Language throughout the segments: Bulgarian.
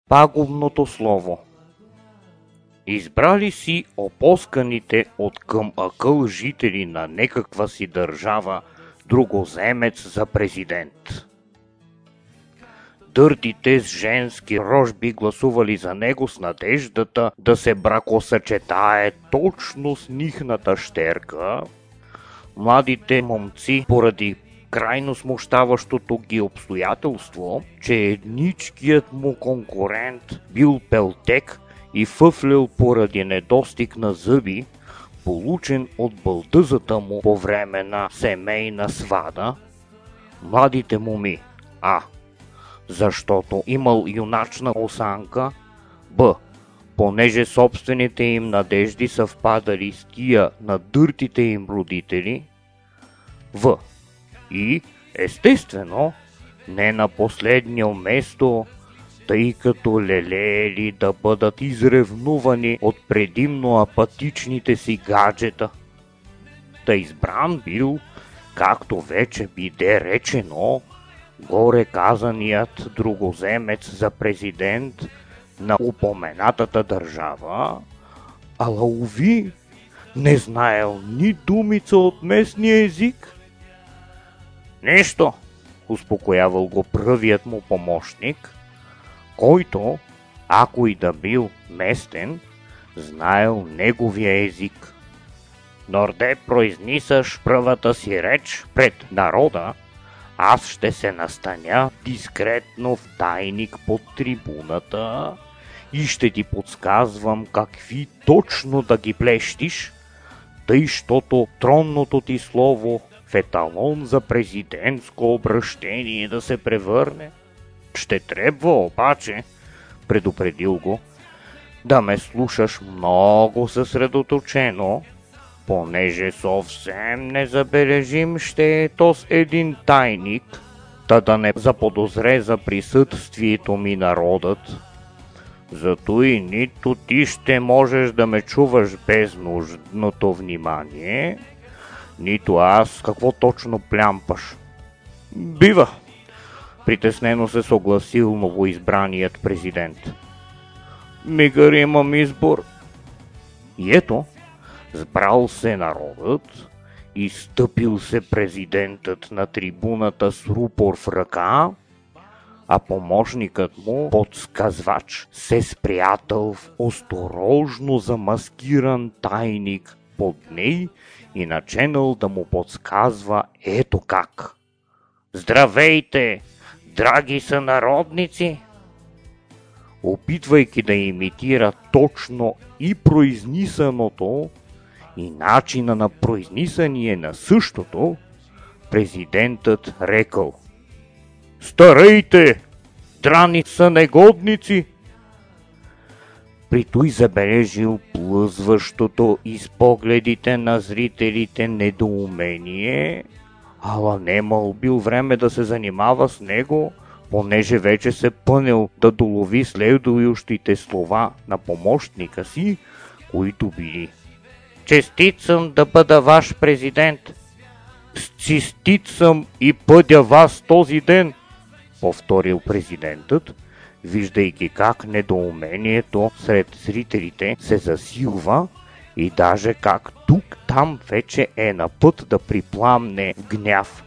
пагубното слово. Избрали си опосканите от към акъл жители на некаква си държава другоземец за президент. Дъртите с женски рожби гласували за него с надеждата да се бракосъчетае точно с нихната щерка. Младите момци, поради крайно смущаващото ги обстоятелство, че едничкият му конкурент бил пелтек и фъфлял поради недостиг на зъби, получен от бълдъзата му по време на семейна свада, младите моми А. Защото имал юначна осанка, Б. Понеже собствените им надежди съвпадали с тия на дъртите им родители, В. И, естествено, не на последньо место, тъй като лелеели да бъдат изревнувани от предимно апатичните си гаджета. Та избран бил, както вече биде речено, горе казаният другоземец за президент на упоменатата държава, ала уви, не знаел ни думица от местния език. Нещо, успокоявал го пръвият му помощник, който, ако и да бил местен, знаел неговия език. Норде произнисаш пръвата си реч пред народа, аз ще се настаня дискретно в тайник под трибуната и ще ти подсказвам какви точно да ги плещиш, тъй щото тронното ти слово в еталон за президентско обращение да се превърне. Ще трябва обаче, предупредил го, да ме слушаш много съсредоточено, понеже съвсем незабележим ще е то с един тайник, та да не заподозре за присъствието ми народът. Зато и нито ти ще можеш да ме чуваш без нужното внимание, нито аз какво точно плямпаш. Бива! Притеснено се съгласил новоизбраният президент. Мигър имам избор. И ето, сбрал се народът, изстъпил се президентът на трибуната с рупор в ръка, а помощникът му, подсказвач, се спрятал в осторожно замаскиран тайник под ней и начинал да му подсказва ето как. Здравейте, драги сънародници! Опитвайки да имитира точно и произнисаното, и начина на произнисание на същото, президентът рекал: Старейте, драни сънегодници! При той забележил плъзващото из погледите на зрителите недоумение, ала немал бил време да се занимава с него, понеже вече се пънел да долови следующите слова на помощника си, които били: Честит съм да бъда ваш президент. Честит съм и бъдя вас този ден, повторил президентът, виждайки как недоумението сред зрителите се засилва и даже как тук-там вече е на път да припламне в гняв.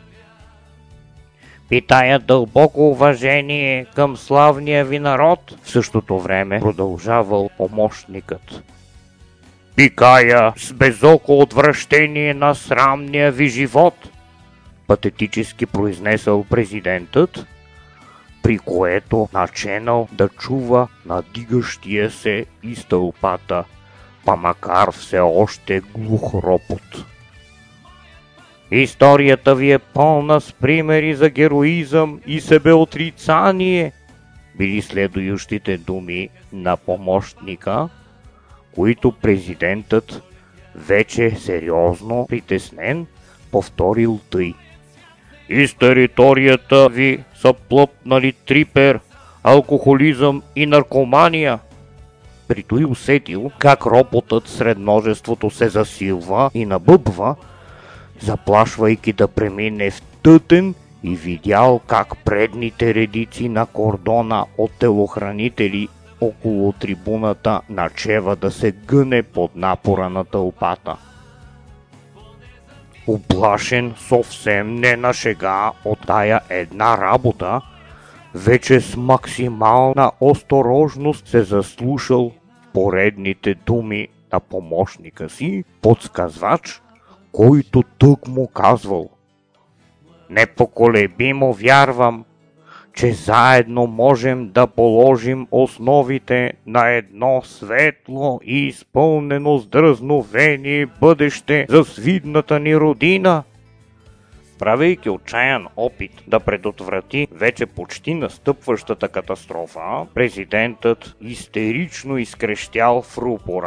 Питая дълбоко уважение към славния ви народ, в същото време продължавал помощникът. Пикая с безоко отвращение на срамния ви живот, патетически произнесъл президентът, при което начинал да чува надигащия се из тълпата, па макар все още глух ропот. Историята ви е пълна с примери за героизъм и себеотрицание, били следующите думи на помощника, които президентът, вече сериозно притеснен, повторил тъй. Из територията ви са плъпнали трипер, алкохолизъм и наркомания. При той усетил как ропотът сред множеството се засилва и набъбва, заплашвайки да премине в тътен и видял как предните редици на кордона от телохранители около трибуната начева да се гъне под напора на тълпата. Уплашен съвсем не на шега от тая една работа, вече с максимална осторожност се заслушал поредните думи на помощника си, подсказвач, който тък му казвал: непоколебимо вярвам, че заедно можем да положим основите на едно светло и изпълнено с дръзновение бъдеще за свидната ни родина. Правейки отчаян опит да предотврати вече почти настъпващата катастрофа, президентът истерично изкрещял в рупора: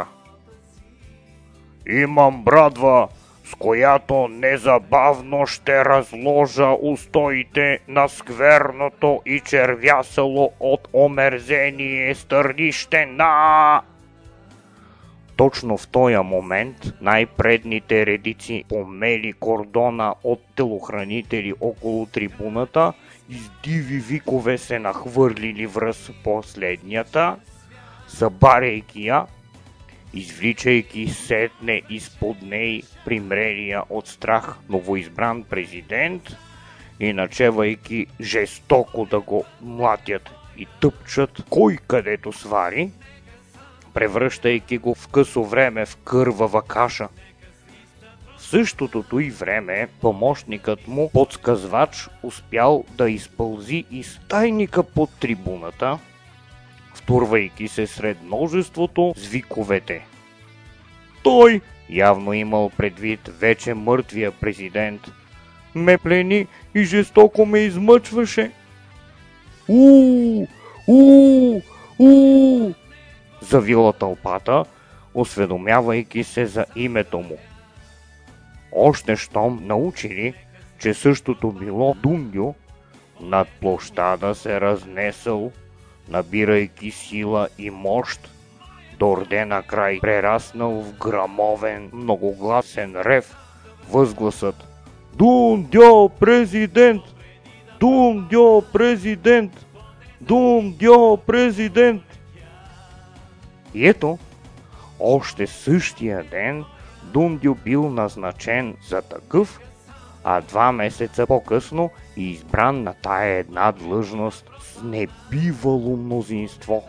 имам брадва, с която незабавно ще разложа устоите на скверното и червясало от омерзение стърнище на... Точно в този момент най-предните редици помели кордона от телохранители около трибуната и с диви викове се нахвърлили връз последнята, събаряйки я, извличайки сетне изпод ней примрелия от страх новоизбран президент и начевайки жестоко да го млатят и тъпчат кой където свари, превръщайки го в късо време в кървава каша. В същото и време помощникът му, подсказвач, успял да изпълзи из тайника под трибуната, втурвайки се сред множеството с виковете. Той, явно имал предвид вече мъртвия президент, ме плени и жестоко ме измъчваше. Завила тълпата, осведомявайки се за името му. Още щом научили, че същото било Дундю, над площада се разнесъл, набирайки сила и мощ, дорде накрай прераснал в грамовен, многогласен рев, възгласът: Дундю президент! Дундю президент! Дундю президент! И ето, още същия ден Дундю бил назначен за такъв, а 2 месеца по-късно и избран на тая една длъжност с небивало мнозинство.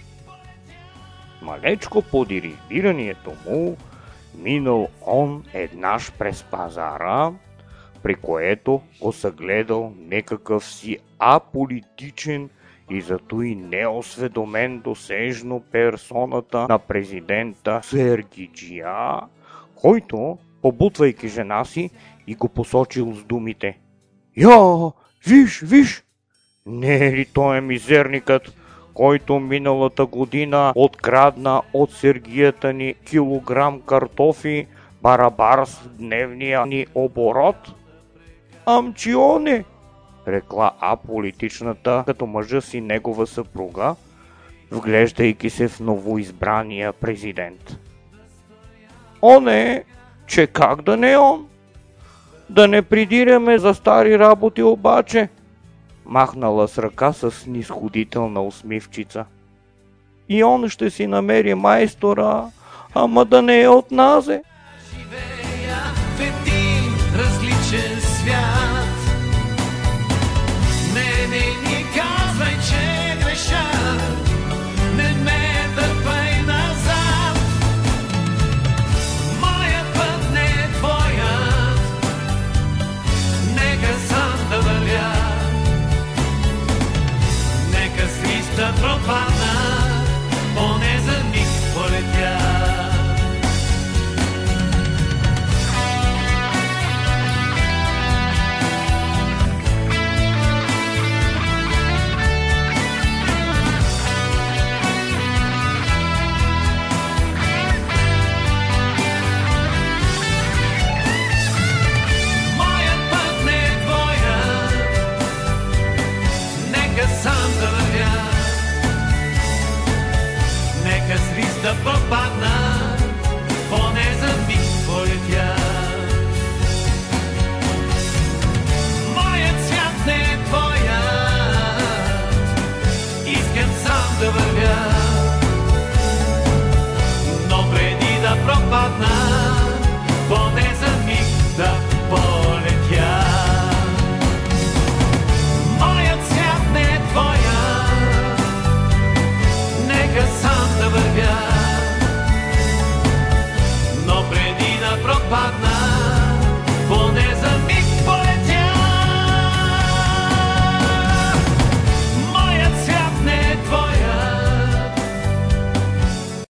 Малечко поди разбирането му, минал он еднаш през пазара, при което го съгледал некакъв си аполитичен и зато и неосведомен досежно персоната на президента Сергиджия, който, побутвайки жена си, и го посочил с думите: «Я, виж! Не е ли той мизерникът, който миналата година открадна от Сергията ни килограм картофи, барабар с дневния ни оборот?» «Амчионе!» рекла аполитичната, като мъжа си негова съпруга, вглеждайки се в новоизбрания президент. «Он е, че как да не он? Да не придираме за стари работи обаче!» махнала с ръка с снисходителна усмивчица. «И он ще си намери майстора, ама да не е от назе!» Живея в един различен свят. Не ми казвай, че греша, не ме дърпай назад. Моят път не е твоят, нека сам да вървя. Нека с листа пропадна, поне за миг полетя. Да попадна, поне за миг полетя. Моят свят не пропадна.